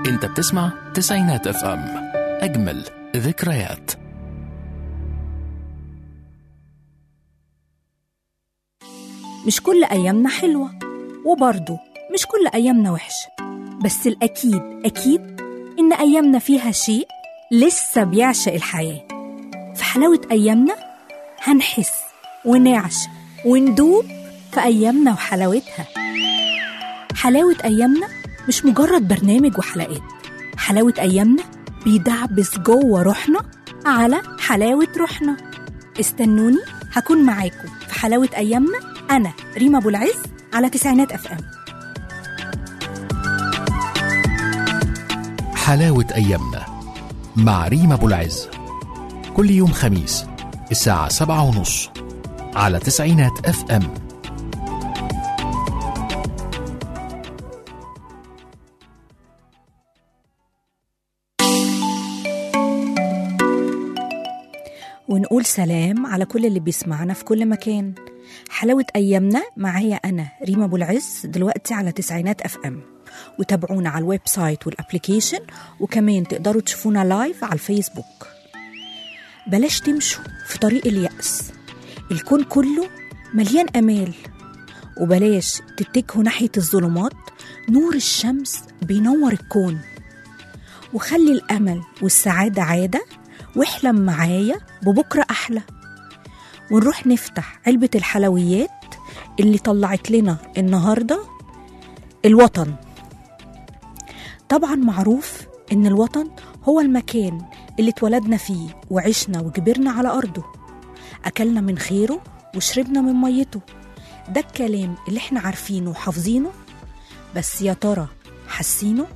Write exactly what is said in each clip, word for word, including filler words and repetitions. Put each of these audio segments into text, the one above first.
انت بتسمع تسعينات اف ام، اجمل ذكريات. مش كل أيامنا حلوة، وبرضه مش كل أيامنا وحشة، بس الأكيد أكيد إن أيامنا فيها شيء لسه بيعشق الحياة. في حلاوة أيامنا هنحس ونعشق وندوب في أيامنا وحلاوتها. حلاوة أيامنا مش مجرد برنامج وحلقات، حلاوة أيامنا بيدعبس جوه روحنا على حلاوة روحنا. استنوني هكون معاكم في حلاوة أيامنا، أنا ريما أبو العز على تسعينات أف أم. حلاوة أيامنا مع ريما أبو العز، كل يوم خميس الساعة سبعة ونص على تسعينات أف أم. ونقول سلام على كل اللي بيسمعنا في كل مكان. حلاوة أيامنا معايا أنا ريما أبو العز دلوقتي على تسعينات أف أم، وتابعونا على الويب سايت والأبليكيشن، وكمان تقدروا تشوفونا لايف على الفيسبوك. بلاش تمشوا في طريق اليأس، الكون كله مليان أمال، وبلاش تتجهوا ناحية الظلمات، نور الشمس بينور الكون. وخلي الأمل والسعادة عادة، واحلم معايا ببكرة أحلى. ونروح نفتح علبة الحلويات اللي طلعت لنا النهاردة الوطن. طبعا معروف إن الوطن هو المكان اللي اتولدنا فيه وعشنا وكبرنا على أرضه، أكلنا من خيره وشربنا من ميته. ده الكلام اللي احنا عارفينه وحافظينه، بس يا ترى حاسينه؟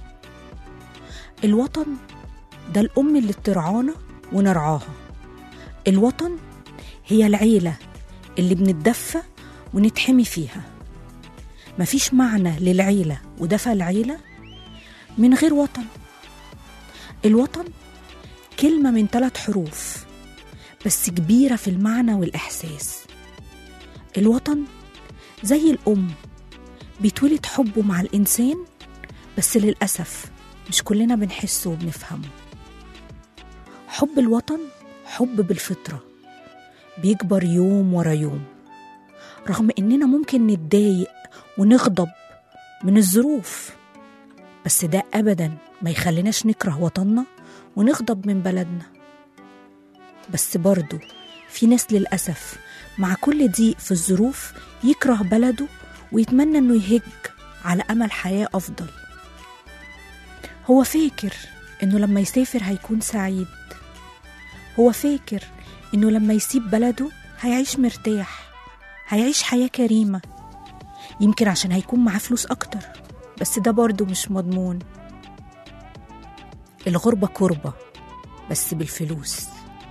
الوطن ده الأم اللي بترعانا ونرعاها. الوطن هي العيلة اللي بنتدفى ونتحمي فيها. مفيش معنى للعيلة ودفى العيلة من غير وطن. الوطن كلمة من ثلاث حروف بس كبيرة في المعنى والإحساس. الوطن زي الأم، بيتولد حبه مع الإنسان، بس للأسف مش كلنا بنحسه وبنفهمه. حب الوطن حب بالفطرة، بيكبر يوم ورا يوم، رغم إننا ممكن نتضايق ونغضب من الظروف، بس ده أبداً ما يخليناش نكره وطننا ونغضب من بلدنا. بس برضو في ناس للأسف مع كل ضيق في الظروف يكره بلده ويتمنى إنه يهج على أمل حياة أفضل. هو فاكر إنه لما يسافر هيكون سعيد، هو فاكر إنه لما يسيب بلده هيعيش مرتاح، هيعيش حياة كريمة، يمكن عشان هيكون معاه فلوس أكتر، بس ده برضو مش مضمون. الغربة كربة بس بالفلوس.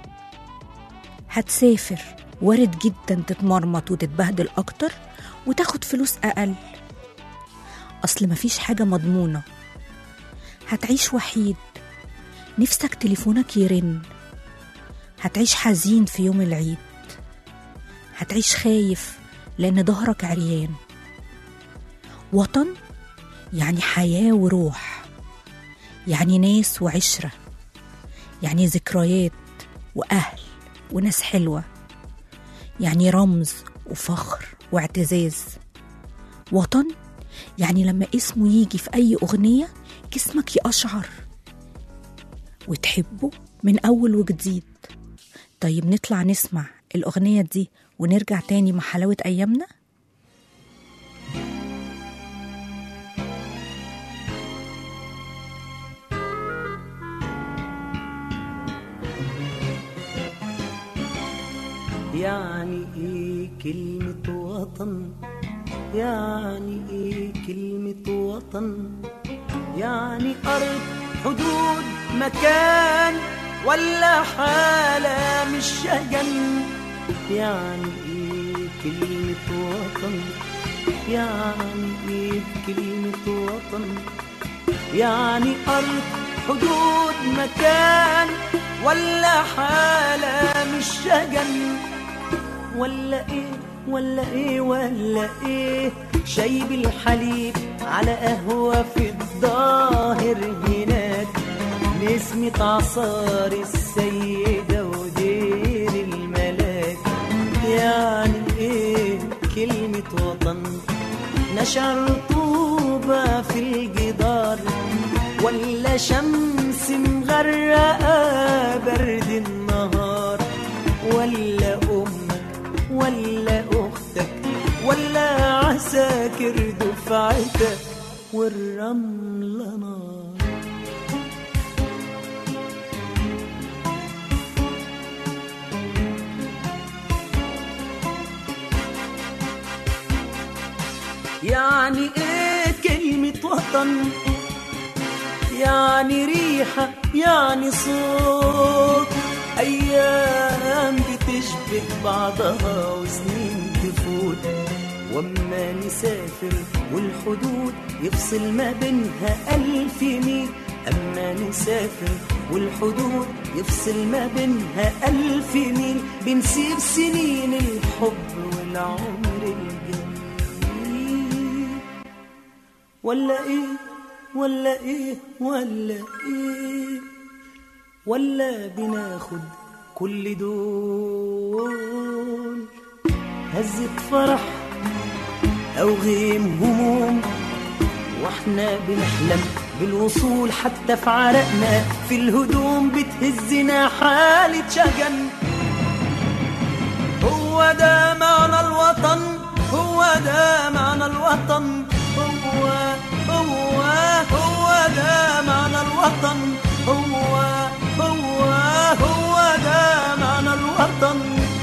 هتسافر وارد جدا تتمرمط وتتبهدل أكتر وتاخد فلوس أقل، أصل مفيش حاجة مضمونة. هتعيش وحيد، نفسك تليفونك يرن، هتعيش حزين في يوم العيد، هتعيش خايف لأن ظهرك عريان. وطن يعني حياة وروح، يعني ناس وعشرة، يعني ذكريات وأهل وناس حلوة، يعني رمز وفخر واعتزاز. وطن يعني لما اسمه يجي في أي أغنية جسمك يقشعر وتحبه من أول وجديد. طيب نطلع نسمع الأغنية دي ونرجع تاني مع حلاوة أيامنا. يعني ايه كلمة وطن؟ يعني ايه كلمة وطن؟ يعني أرض، حدود، مكان، ولا حالة مش شجن؟ يعني ايه كلمة وطن؟ يعني ايه كلمة وطن؟ يعني أرض، حدود، مكان، ولا حالة مش شجن؟ ولا ايه ولا ايه ولا ايه؟ شاي بالحليب على قهوة في الظاهر هناك، نسمة عصار السيدة ودير الملاك. يعني ايه كلمة وطن؟ نشع رطوبة في الجدار، ولا شمس مغرقة برد النهار، ولا أمك ولا أختك ولا عساكر دفعتك والرملة نار. يعني ايه كلمة وطن؟ يعني ريحة، يعني صوت، أيام بتشبك بعضها وسنين تفوت، وأما نسافر والحدود يفصل ما بينها ألف ميل. أما نسافر والحدود يفصل ما بينها ألف ميل، بنسيب سنين الحب والعمر الجميل. ولا إيه ولا إيه ولا إيه، ولا بناخد كل دول هزة فرح أو غيم هموم، وإحنا بنحلم بالوصول حتى في عرقنا في الهدوم بتهزنا حالة شجن. هو ده معنى الوطن، هو ده معنى الوطن، هو هو هو ده معنى الوطن، هو هو هو ده معنى الوطن.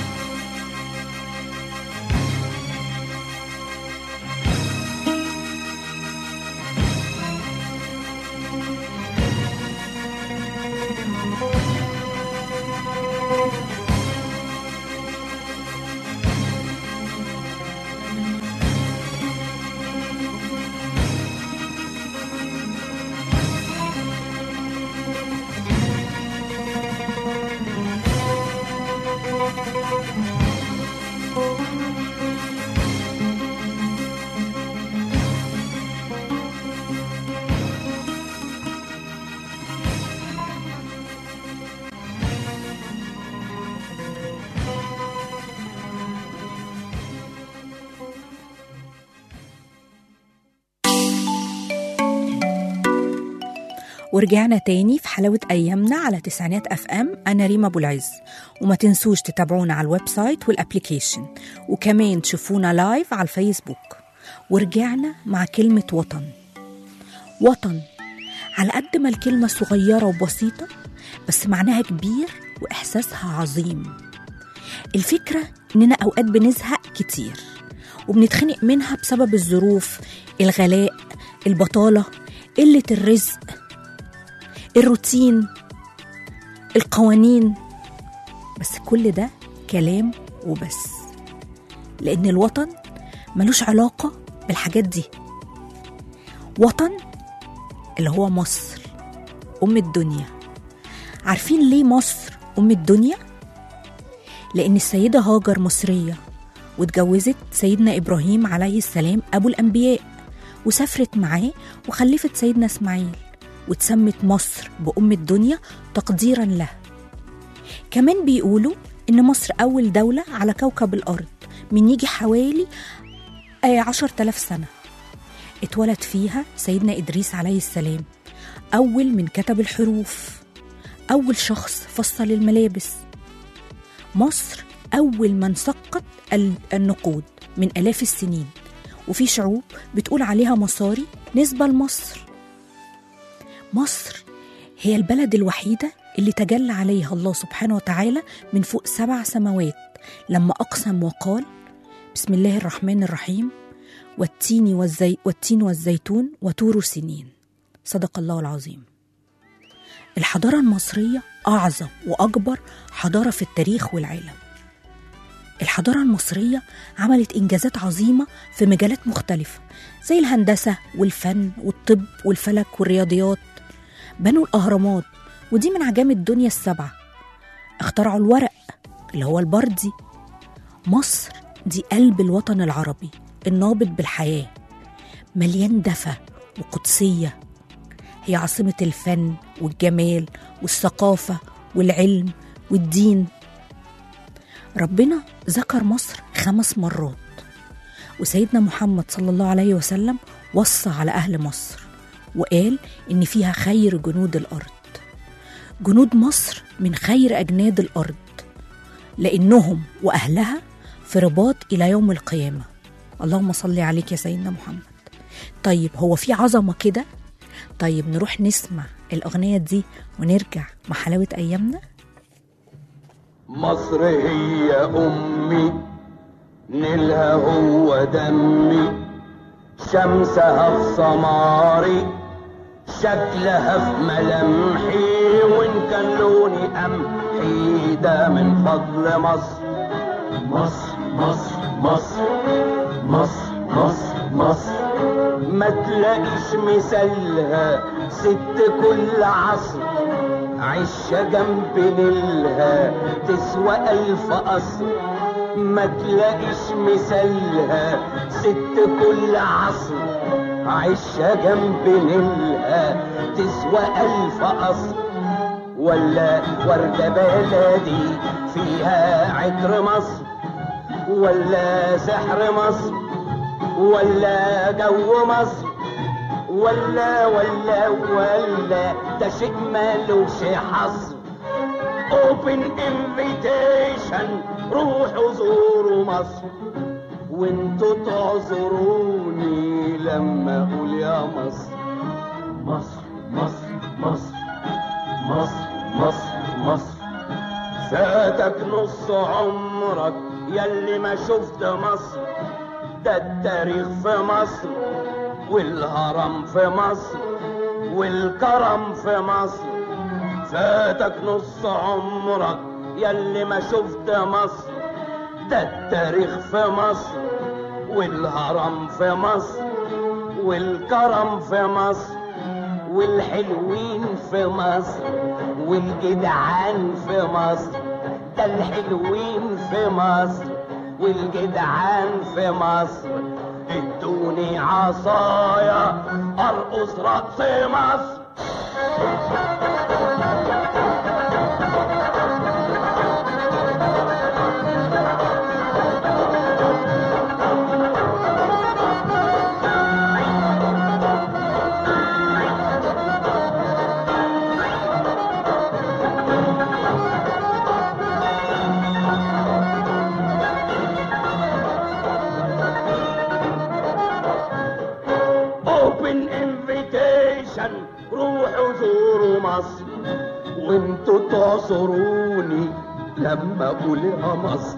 ورجعنا تاني في حلاوة أيامنا على تسعينات أف أم. أنا ريما أبو العز، وما تنسوش تتابعونا على الويب سايت والأبليكيشن، وكمان تشوفونا لايف على الفيسبوك. ورجعنا مع كلمة وطن. وطن على قد ما الكلمة صغيرة وبسيطة، بس معناها كبير وإحساسها عظيم. الفكرة إننا أوقات بنزهق كتير وبنتخنق منها بسبب الظروف، الغلاء، البطالة، قلة الرزق، الروتين، القوانين. بس كل ده كلام وبس، لأن الوطن ملوش علاقة بالحاجات دي. وطن اللي هو مصر أم الدنيا. عارفين ليه مصر أم الدنيا؟ لأن السيدة هاجر مصرية، واتجوزت سيدنا إبراهيم عليه السلام أبو الأنبياء، وسافرت معاه وخلفت سيدنا إسماعيل، واتسمت مصر بأم الدنيا تقديرا له. كمان بيقولوا إن مصر أول دولة على كوكب الأرض من يجي حوالي عشر تلاف سنة. اتولد فيها سيدنا إدريس عليه السلام، أول من كتب الحروف، أول شخص فصل الملابس. مصر أول من سقط النقود من آلاف السنين، وفي شعوب بتقول عليها مصاري نسبة لمصر. مصر هي البلد الوحيدة اللي تجلى عليها الله سبحانه وتعالى من فوق سبع سماوات لما أقسم وقال: بسم الله الرحمن الرحيم، والتين, والزي والتين والزيتون وطور سنين. صدق الله العظيم. الحضارة المصرية أعظم وأكبر حضارة في التاريخ والعالم. الحضارة المصرية عملت إنجازات عظيمة في مجالات مختلفة، زي الهندسة والفن والطب والفلك والرياضيات. بنوا الأهرامات، ودي من عجائب الدنيا السبعة. اخترعوا الورق اللي هو البردي. مصر دي قلب الوطن العربي، النابض بالحياة، مليان دفى وقدسية. هي عاصمة الفن والجمال والثقافة والعلم والدين. ربنا ذكر مصر خمس مرات، وسيدنا محمد صلى الله عليه وسلم وصى على أهل مصر وقال إن فيها خير جنود الأرض. جنود مصر من خير أجناد الأرض، لأنهم وأهلها في رباط إلى يوم القيامة. اللهم صل عليك يا سيدنا محمد. طيب هو في عظمة كده؟ طيب نروح نسمع الأغنية دي ونرجع مع حلاوة أيامنا. مصر هي أمي، نيلها هو دمي، شمسها في سماري، شكلها في ملامحي، وإن كان لوني قمحي ده من فضل مصر. مصر مصر مصر مصر مصر مصر ما تلاقيش مثالها ست كل عصر، عشة جنب نيلها تسوى ألف قصر. ما تلاقيش مثالها ست كل عصر، عشة جنب نيلها تسوى ألف قصر. ولا وردة بلدي فيها عطر مصر، ولا سحر مصر، ولا جو مصر، ولا ولا ولا ده شيء مالوش حصر. Open invitation، روحوا زوروا مصر، وانتوا تعذروني لما اقول يا مصر. مصر مصر مصر مصر مصر مصر فاتك نص عمرك ياللي ما شفت مصر. ده التاريخ في مصر، والهرم في مصر، والكرم في مصر. فاتك نص عمرك ياللي ما شفت مصر. ده التاريخ في مصر، والهرم في مصر، والكرم في مصر، والحلوين في مصر، والجدعان في مصر. ده الحلوين في مصر والجدعان في مصر. ادوني عصايا ارقص رقص مصر. روحوا زوروا مصر، وانتوا تعصروني لما اقول يا مصر.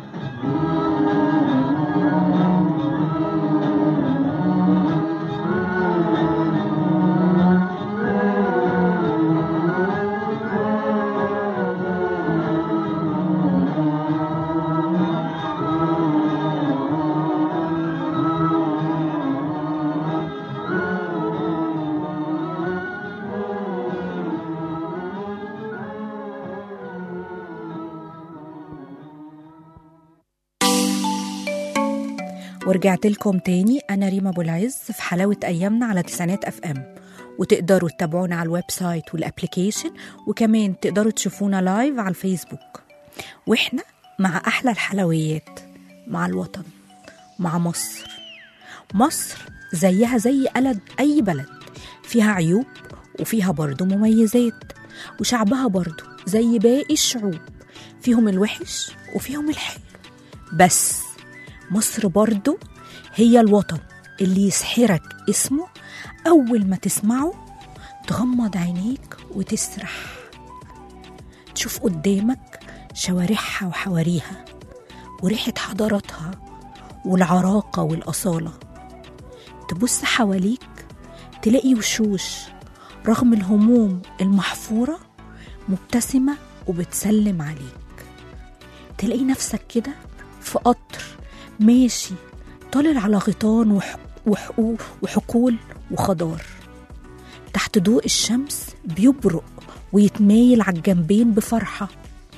ورجعت لكم تاني. أنا ريما أبو العز في حلاوة أيامنا على تسعينات أف أم، وتقدروا تتابعونا على الويب سايت والأبليكيشن، وكمان تقدروا تشوفونا لايف على الفيسبوك. وإحنا مع أحلى الحلويات، مع الوطن، مع مصر. مصر زيها زي أي بلد، فيها عيوب وفيها برضو مميزات، وشعبها برضو زي باقي الشعوب، فيهم الوحش وفيهم الحلو. بس مصر برضو هي الوطن اللي يسحرك اسمه أول ما تسمعه، تغمض عينيك وتسرح، تشوف قدامك شوارعها وحواريها وريحة حضارتها والعراقة والأصالة. تبص حواليك تلاقي وشوش رغم الهموم المحفورة مبتسمة وبتسلم عليك. تلاقي نفسك كده في قطر ماشي طالع على غيطان وح... وحقول وحقول وخضار، تحت ضوء الشمس بيبرق ويتمايل على الجنبين بفرحة.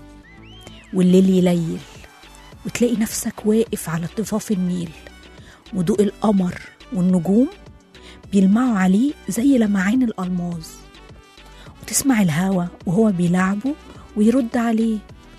والليل يليل وتلاقي نفسك واقف على ضفاف النيل وضوء القمر والنجوم بيلمعوا عليه زي لمعان الألماظ، وتسمع الهوا وهو بيلعبه ويرد عليه.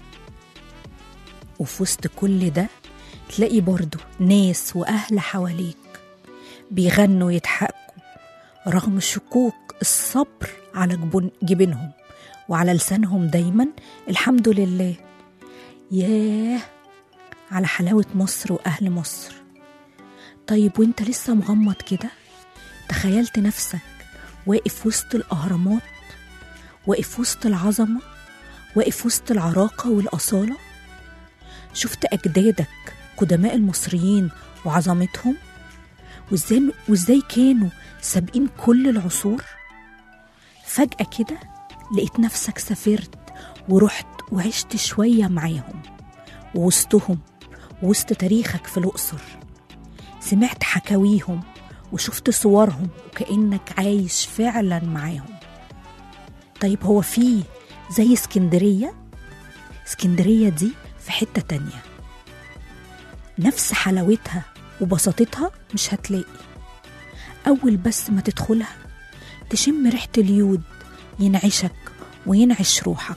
وفي وسط كل ده تلاقي برضه ناس وأهل حواليك بيغنوا ويضحكوا رغم شكوك الصبر على جبن جبينهم، وعلى لسانهم دايما الحمد لله. ياه على حلاوة مصر وأهل مصر. طيب وانت لسه مغمض كده، تخيلت نفسك واقف وسط الأهرامات، واقف وسط العظمة، واقف وسط العراقة والأصالة؟ شفت أجدادك قدماء المصريين وعظمتهم، وإزاي, وإزاي كانوا سابقين كل العصور؟ فجأة كده لقيت نفسك سافرت ورحت وعشت شوية معاهم ووسطهم، ووسط تاريخك في الأقصر. سمعت حكاويهم وشفت صورهم وكأنك عايش فعلا معاهم. طيب هو فيه زي اسكندرية؟ اسكندرية دي في حتة تانية، نفس حلاوتها وبساطتها مش هتلاقي. أول بس ما تدخلها تشم ريحة اليود ينعشك وينعش روحك.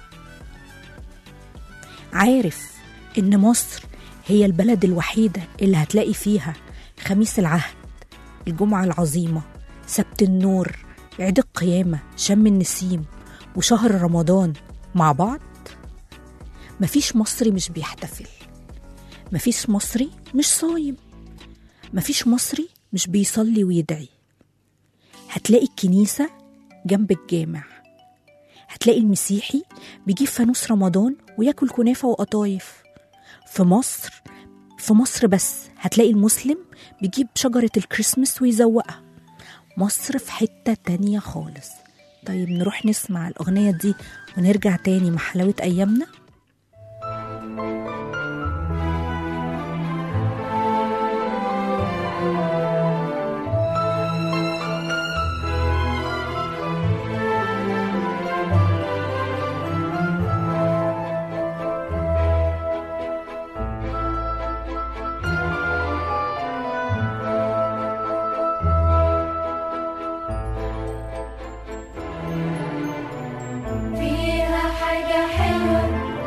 عارف إن مصر هي البلد الوحيدة اللي هتلاقي فيها خميس العهد، الجمعة العظيمة، سبت النور، عيد القيامة، شم النسيم، وشهر رمضان مع بعض؟ مفيش مصري مش بيحتفل، مفيش مصري مش صايم، مفيش مصري مش بيصلي ويدعي. هتلاقي الكنيسة جنب الجامع، هتلاقي المسيحي بيجيب فانوس رمضان وياكل كنافة وقطايف. في مصر في مصر بس هتلاقي المسلم بيجيب شجرة الكريسماس ويزوقها. مصر في حتة تانية خالص. طيب نروح نسمع الأغنية دي ونرجع تاني مع حلاوة أيامنا. فيها حاجة حلوة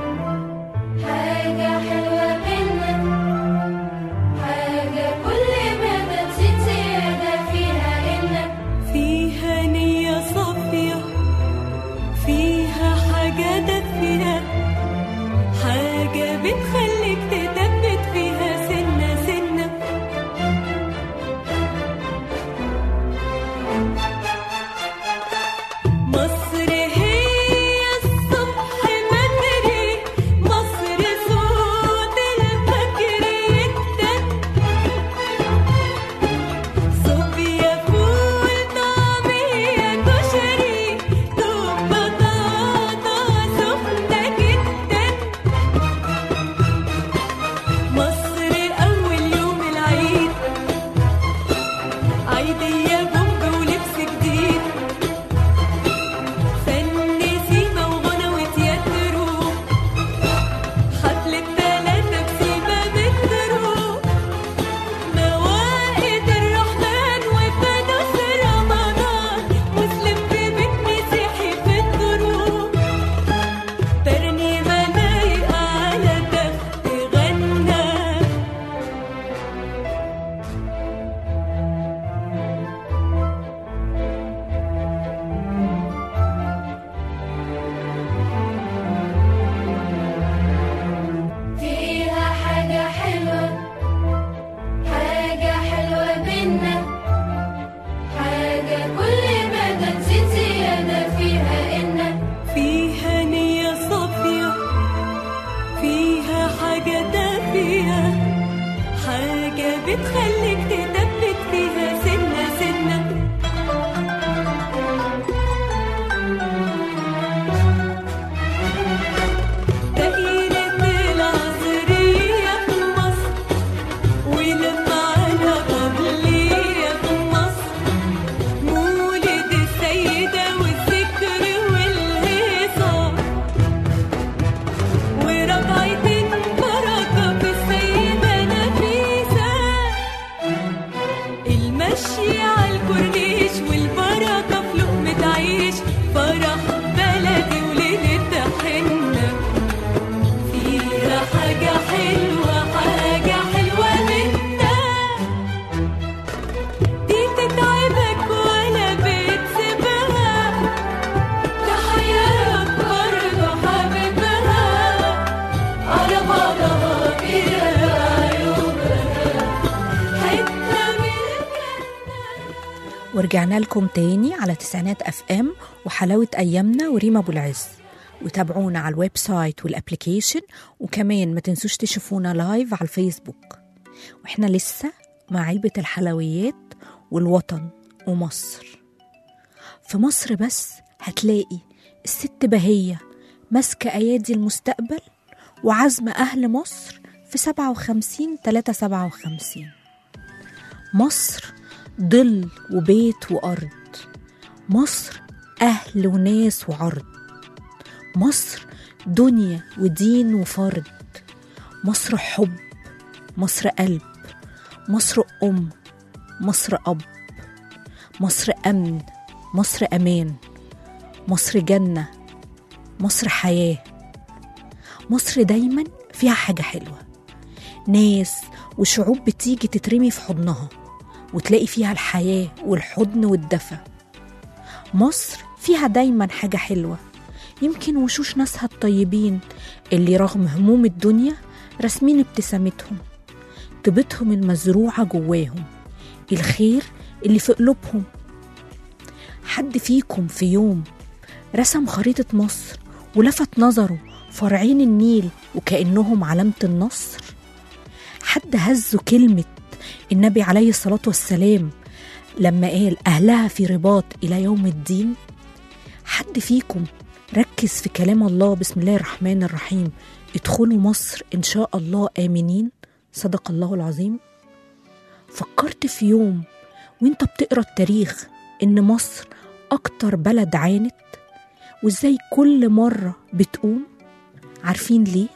ورجعنا لكم تاني على تسعينات اف ام وحلاوة ايامنا وريما ابو العز. وتابعونا على الويب سايت والابليكيشن، وكمان ما تنسوش تشوفونا لايف على الفيسبوك. واحنا لسه مع علبة الحلويات والوطن ومصر. في مصر بس هتلاقي الست بهية ماسكة أيادي المستقبل وعزم أهل مصر في سبعة وخمسين تلاتة سبعة وخمسين. مصر ظل وبيت وأرض، مصر أهل وناس وعرض، مصر دنيا ودين وفرد، مصر حب، مصر قلب، مصر أم، مصر أب، مصر أمن، مصر أمان، مصر جنة، مصر حياة. مصر دايما فيها حاجة حلوة، ناس وشعوب بتيجي تترمي في حضنها وتلاقي فيها الحياة والحضن والدفى. مصر فيها دايما حاجة حلوة، يمكن وشوش ناسها الطيبين اللي رغم هموم الدنيا رسمين ابتسامتهم، طيبتهم المزروعة جواهم، الخير اللي في قلوبهم. حد فيكم في يوم رسم خريطة مصر ولفت نظره فرعين النيل وكأنهم علامة النصر؟ حد هزه كلمة النبي عليه الصلاة والسلام لما قال أهلها في رباط إلى يوم الدين؟ حد فيكم ركز في كلام الله بسم الله الرحمن الرحيم ادخلوا مصر إن شاء الله آمنين؟ صدق الله العظيم. فكرت في يوم وانت بتقرأ التاريخ إن مصر أكتر بلد عانت، وإزاي كل مرة بتقوم؟ عارفين ليه؟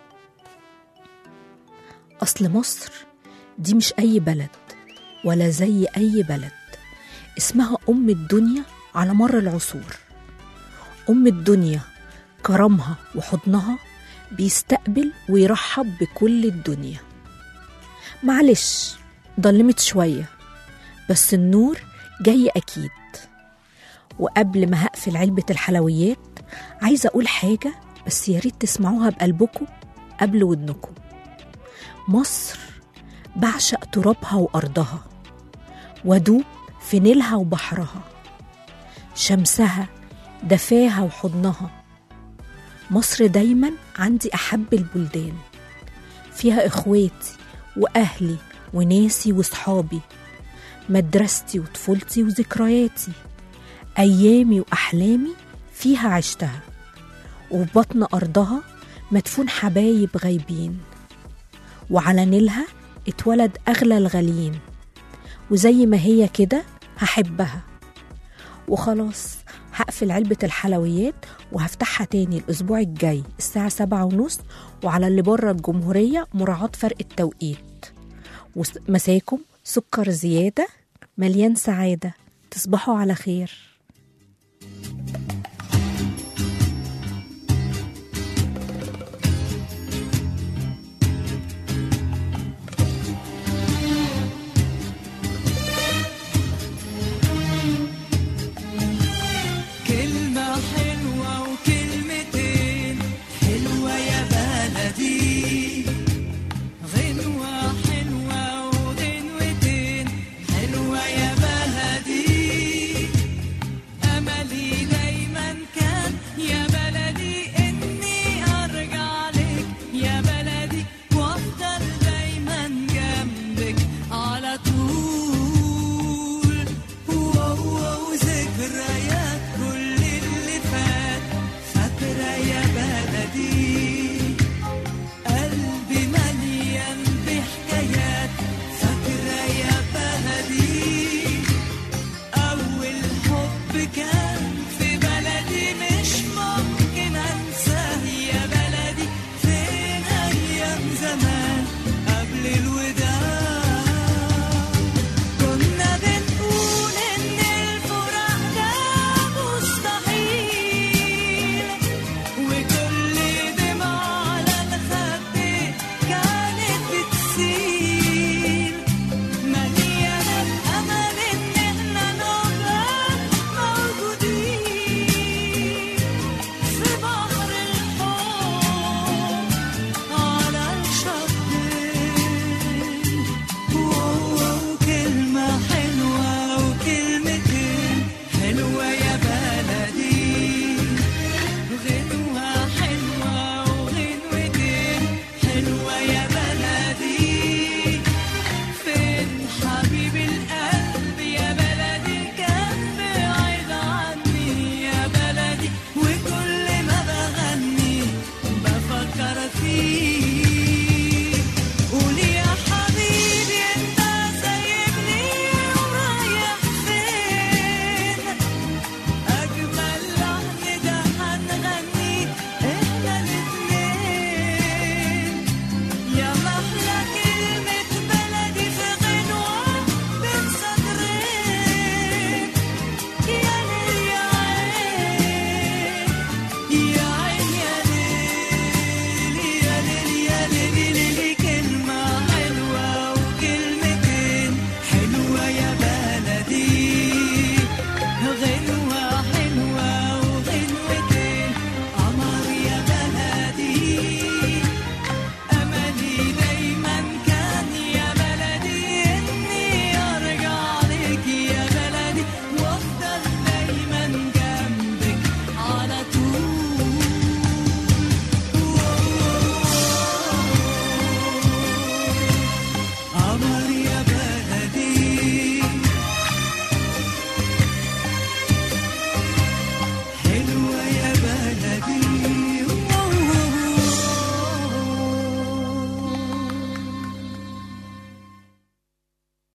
أصل مصر دي مش أي بلد ولا زي أي بلد، اسمها أم الدنيا على مر العصور. أم الدنيا كرمها وحضنها بيستقبل ويرحب بكل الدنيا. معلش ضلمت شوية بس النور جاي أكيد. وقبل ما هقفل علبة الحلويات عايزة أقول حاجة بس ياريت تسمعوها بقلبكم قبل ودنكم. مصر بعشق ترابها وأرضها، ودوب في نيلها وبحرها، شمسها دفاها وحضنها. مصر دايما عندي أحب البلدان، فيها إخواتي وأهلي وناسي وصحابي، مدرستي وطفولتي وذكرياتي، أيامي وأحلامي فيها عشتها، وفي بطن أرضها مدفون حبايب غايبين، وعلى نيلها اتولد أغلى الغاليين، وزي ما هي كده هحبها. وخلاص هقفل علبة الحلويات وهفتحها تاني الأسبوع الجاي الساعة سبعة ونص، وعلى اللي بره الجمهورية مراعاة فرق التوقيت. ومساكم سكر زيادة مليان سعادة، تصبحوا على خير.